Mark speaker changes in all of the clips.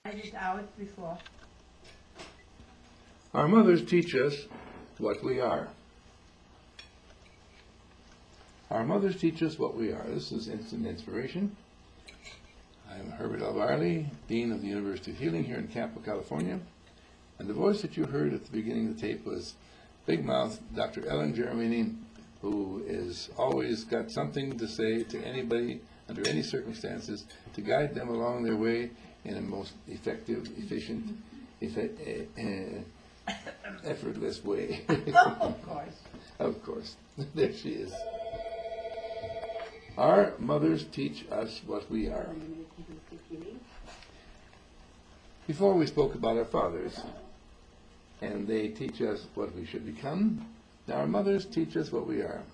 Speaker 1: it out before.
Speaker 2: Our mothers teach us what we are. Our mothers teach us what we are. This is Instant Inspiration. I'm Herbert L. Varley, Dean of the University of Healing here in Campo, California. And the voice that you heard at the beginning of the tape was Big Mouth Dr. Ellen Geremini, who is always got something to say to anybody under any circumstances to guide them along their way in a most effective, efficient, effortless way.
Speaker 1: Of course.
Speaker 2: Of course. There she is. Our mothers teach us what we are. Before we spoke about our fathers, and they teach us what we should become. Now our mothers teach us what we are.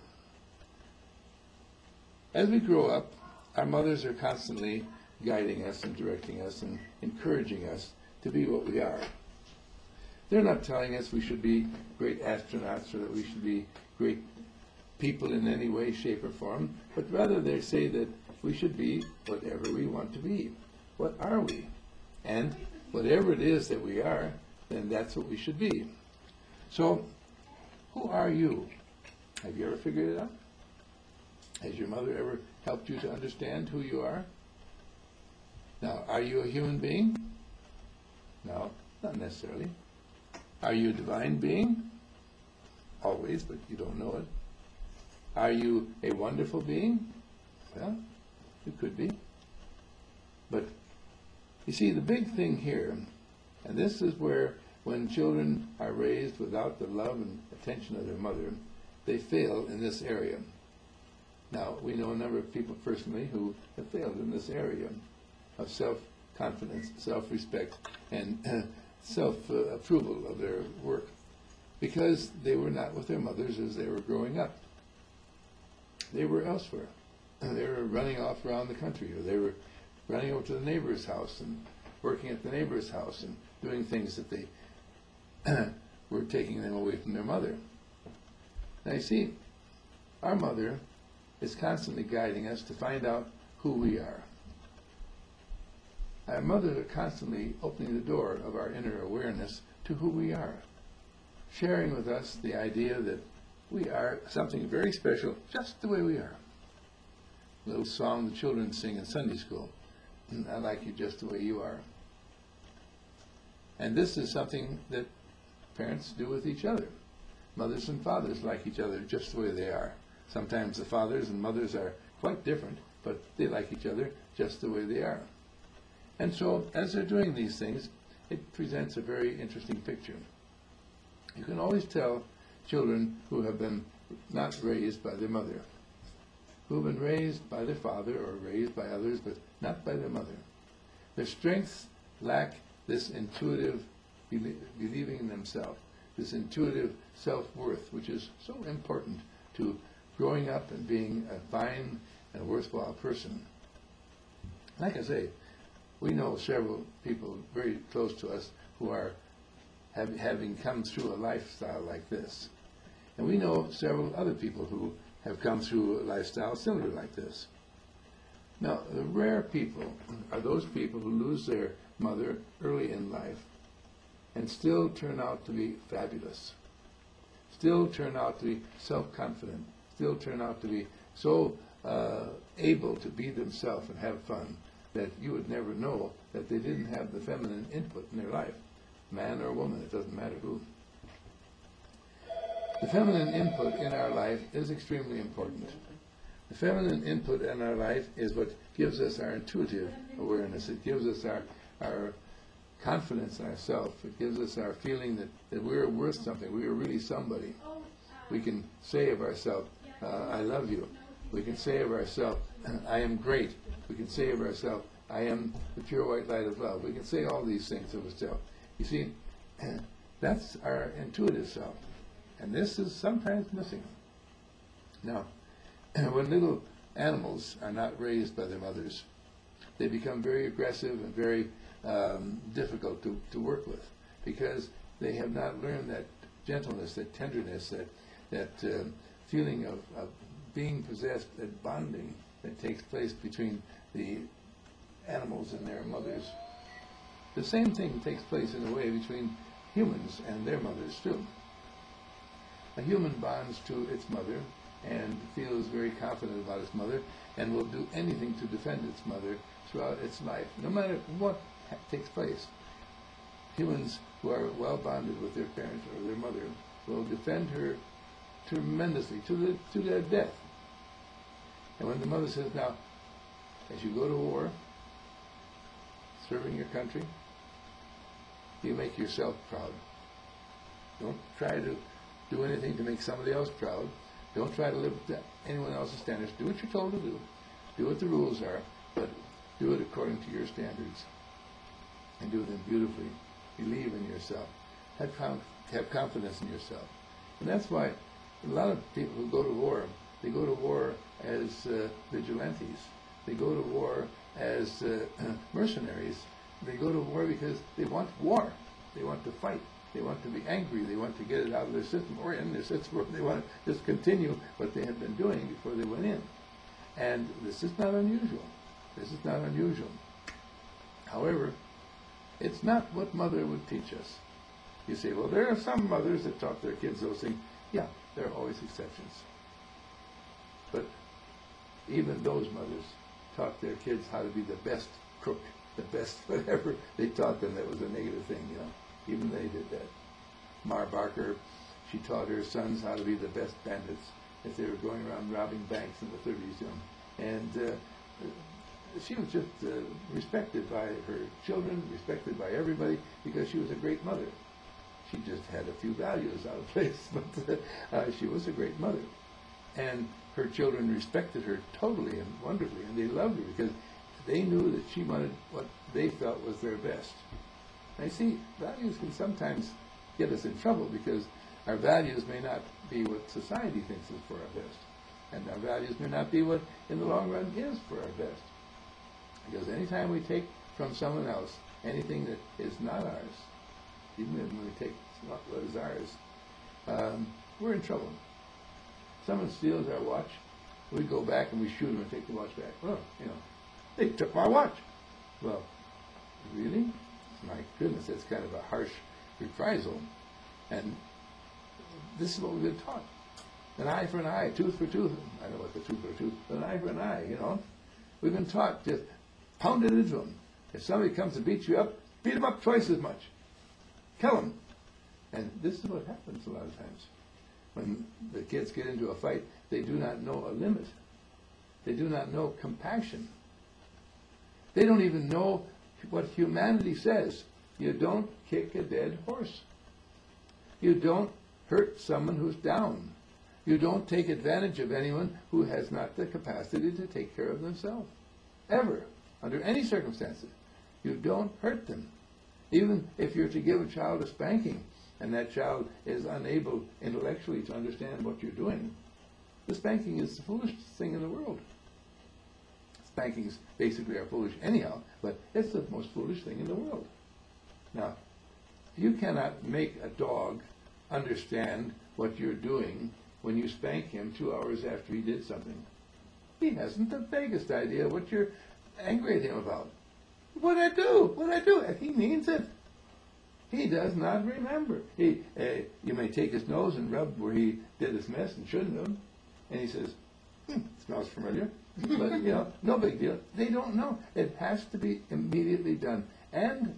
Speaker 2: As we grow up, our mothers are constantly guiding us and directing us and encouraging us to be what we are. They're not telling us we should be great astronauts or that we should be great people in any way, shape, or form, but rather they say that we should be whatever we want to be. What are we? And whatever it is that we are, then that's what we should be. So, who are you? Have you ever figured it out? Has your mother ever helped you to understand who you are? Now, are you a human being? No, not necessarily. Are you a divine being? Always, but you don't know it. Are you a wonderful being? Well, you could be. But you see, the big thing here, and this is where when children are raised without the love and attention of their mother, they fail in this area. Now, we know a number of people personally who have failed in this area of self-confidence, self-respect, and self-approval of their work because they were not with their mothers as they were growing up. They were elsewhere. They were running off around the country, or they were running over to the neighbor's house and working at the neighbor's house and doing things that they were taking them away from their mother. Now you see, our mother is constantly guiding us to find out who we are. Our mothers are constantly opening the door of our inner awareness to who we are, sharing with us the idea that we are something very special just the way we are. A little song the children sing in Sunday school, I like you just the way you are. And this is something that parents do with each other. Mothers and fathers like each other just the way they are. Sometimes the fathers and mothers are quite different, but they like each other just the way they are. And so, as they're doing these things, it presents a very interesting picture. You can always tell children who have been not raised by their mother, who have been raised by their father or raised by others, but not by their mother. Their strengths lack this intuitive believing in themselves, this intuitive self-worth, which is so important to growing up and being a fine and worthwhile person. Like I say, we know several people very close to us who are having come through a lifestyle like this. And we know several other people who have come through a lifestyle similar like this. Now, the rare people are those people who lose their mother early in life and still turn out to be fabulous, still turn out to be self-confident, still turn out to be so able to be themselves and have fun that you would never know that they didn't have the feminine input in their life. Man or woman, it doesn't matter who. The feminine input in our life is extremely important. The feminine input in our life is what gives us our intuitive awareness. It gives us our confidence in ourselves. It gives us our feeling that we're worth something. We are really somebody. We can say of ourselves, I love you. We can say of ourselves, I am great. We can say of ourselves, I am the pure white light of love. We can say all these things of ourselves. You see, that's our intuitive self. And this is sometimes missing. Now, when little animals are not raised by their mothers, they become very aggressive and very difficult to work with because they have not learned that gentleness, that tenderness, that feeling of being possessed, that bonding that takes place between the animals and their mothers. The same thing takes place in a way between humans and their mothers too. A human bonds to its mother and feels very confident about its mother and will do anything to defend its mother throughout its life, no matter what takes place. Humans who are well bonded with their parent or their mother will defend her tremendously to their death. And when the mother says, now, as you go to war, serving your country, you make yourself proud. Don't try to do anything to make somebody else proud. Don't try to live up to anyone else's standards. Do what you're told to do. Do what the rules are, but do it according to your standards. And do them beautifully. Believe in yourself. Have confidence in yourself. And that's why a lot of people who go to war, they go to war as vigilantes. They go to war as mercenaries. They go to war because they want war. They want to fight. They want to be angry. They want to get it out of their system or in their system, or they want to just continue what they had been doing before they went in. And this is not unusual. This is not unusual. However, it's not what mother would teach us. You say, well, there are some mothers that taught their kids those things. Yeah, there are always exceptions. But even those mothers taught their kids how to be the best cook, the best whatever they taught them that was a negative thing, you know. Even they did that. Mar Barker, she taught her sons how to be the best bandits as they were going around robbing banks in the 30s, you know. And she was just respected by her children, respected by everybody, because she was a great mother. She just had a few values out of place, but she was a great mother. And her children respected her totally and wonderfully, and they loved her because they knew that she wanted what they felt was their best. And see, values can sometimes get us in trouble because our values may not be what society thinks is for our best. And our values may not be what, in the long run, is for our best. Because anytime we take from someone else anything that is not ours, even when we take what is ours, we're in trouble. Someone steals our watch, we go back and we shoot them and take the watch back. Well, you know, they took my watch. Well, really? My goodness, that's kind of a harsh reprisal. And this is what we've been taught. An eye for an eye, tooth for tooth. I know what the tooth for tooth, but an eye for an eye, you know. We've been taught just pound it into them. If somebody comes to beat you up, beat them up twice as much. Kill them. And this is what happens a lot of times. When the kids get into a fight, they do not know a limit. They do not know compassion. They don't even know what humanity says. You don't kick a dead horse. You don't hurt someone who's down. You don't take advantage of anyone who has not the capacity to take care of themselves. Ever. Under any circumstances. You don't hurt them. Even if you're to give a child a spanking and that child is unable intellectually to understand what you're doing, the spanking is the foolishest thing in the world. Spankings basically are foolish anyhow, but it's the most foolish thing in the world. Now, you cannot make a dog understand what you're doing when you spank him 2 hours after he did something. He hasn't the vaguest idea what you're angry at him about. What'd I do? What'd I do? And he means it. He does not remember. You may take his nose and rub where he did his mess and shouldn't have, and he says, smells familiar. But, you know, no big deal. They don't know. It has to be immediately done. And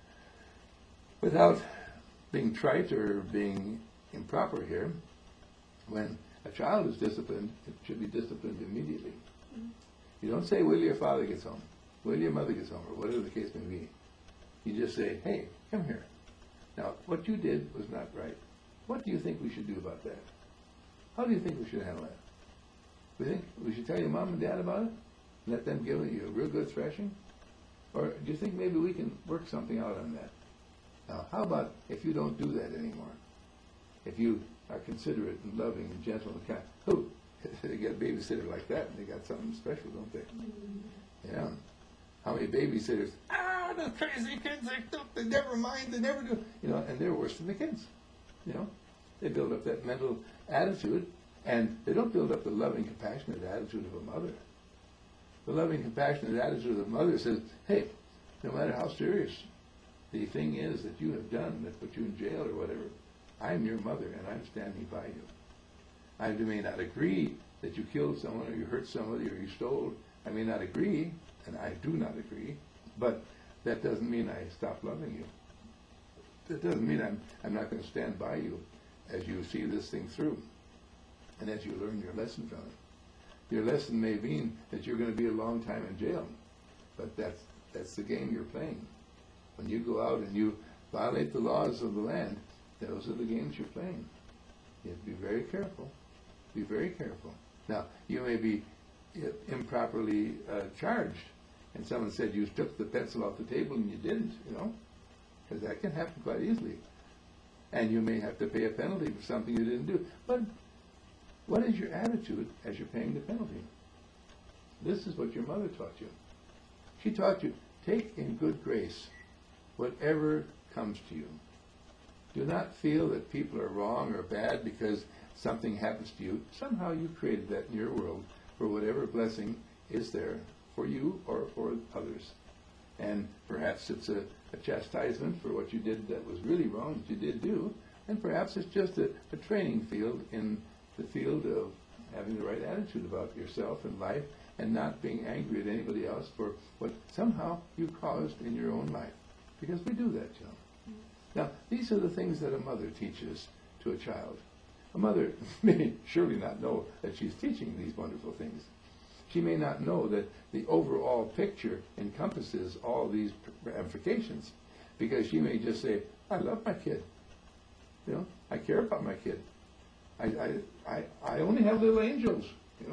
Speaker 2: without being trite or being improper here, when a child is disciplined, it should be disciplined immediately. You don't say, will your father gets home, will your mother gets home, or whatever the case may be. You just say, hey, come here. Now, what you did was not right. What do you think we should do about that? How do you think we should handle that? We think we should tell your mom and dad about it? Let them give you a real good thrashing? Or do you think maybe we can work something out on that? Now, how about if you don't do that anymore? If you are considerate and loving and gentle and kind. Oh, they get a babysitter like that, and they got something special, don't they? Yeah. How many babysitters? The crazy kids, they never mind, they never do. You know, and they're worse than the kids. You know, they build up that mental attitude, and they don't build up the loving, compassionate attitude of a mother. The loving, compassionate attitude of a mother says, hey, no matter how serious the thing is that you have done that put you in jail or whatever, I'm your mother and I'm standing by you. I may not agree that you killed someone or you hurt somebody or you stole. I may not agree, and I do not agree, but that doesn't mean I stop loving you. That doesn't mean I'm not going to stand by you as you see this thing through and as you learn your lesson from it. Your lesson may mean that you're going to be a long time in jail, but that's the game you're playing. When you go out and you violate the laws of the land, those are the games you're playing. You have to be very careful. Be very careful. Now, you may be improperly charged, and someone said you took the pencil off the table and you didn't, because that can happen quite easily. And you may have to pay a penalty for something you didn't do. But what is your attitude as you're paying the penalty? This is what your mother taught you. She taught you, take in good grace whatever comes to you. Do not feel that people are wrong or bad because something happens to you. Somehow you created that in your world for whatever blessing is there for you or for others. And perhaps it's a chastisement for what you did that was really wrong that you did do, and perhaps it's just a training field in the field of having the right attitude about yourself and life and not being angry at anybody else for what somehow you caused in your own life. Because we do that, Now, these are the things that a mother teaches to a child. A mother may surely not know that she's teaching these wonderful things. She may not know that the overall picture encompasses all these ramifications, because she may just say, I love my kid. I care about my kid. I only have little angels,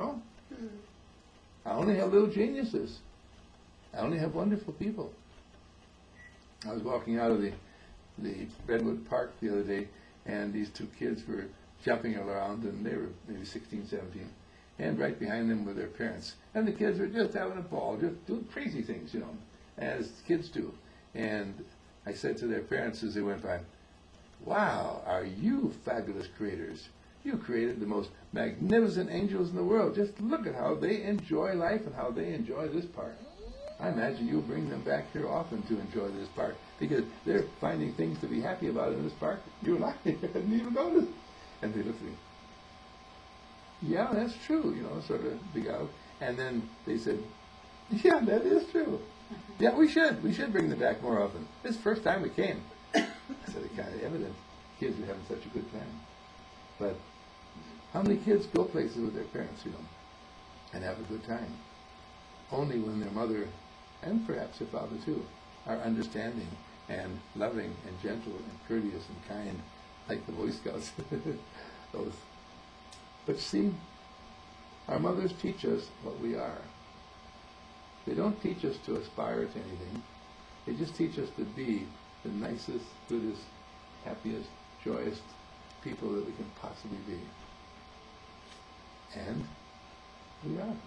Speaker 2: I only have little geniuses. I only have wonderful people. I was walking out of the Redwood Park the other day, and these two kids were jumping around, and they were maybe 16, 17, and right behind them were their parents. And the kids were just having a ball, just doing crazy things, as kids do. And I said to their parents as they went by, wow, are you fabulous creators? You created the most magnificent angels in the world. Just look at how they enjoy life and how they enjoy this park. I imagine you'll bring them back here often to enjoy this park, because they're finding things to be happy about in this park you and I hadn't even noticed. And they looked at me. Yeah, that's true, sort of big out. And then they said, yeah, that is true. Yeah, we should bring them back more often. This is the first time we came. I said, it's kind of evident kids are having such a good time. But how many kids go places with their parents, and have a good time? Only when their mother, and perhaps their father too, are understanding and loving and gentle and courteous and kind, like the Boy Scouts. Those. But see, our mothers teach us what we are. They don't teach us to aspire to anything. They just teach us to be the nicest, goodest, happiest, joyous people that we can possibly be. And we are.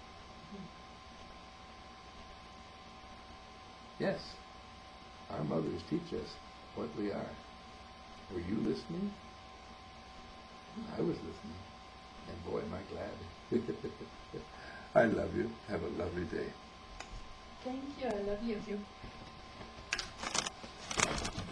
Speaker 2: Yes, our mothers teach us what we are. Were you listening? I was listening. And boy, am I glad. I love you. Have a lovely day.
Speaker 1: Thank you. I love you too.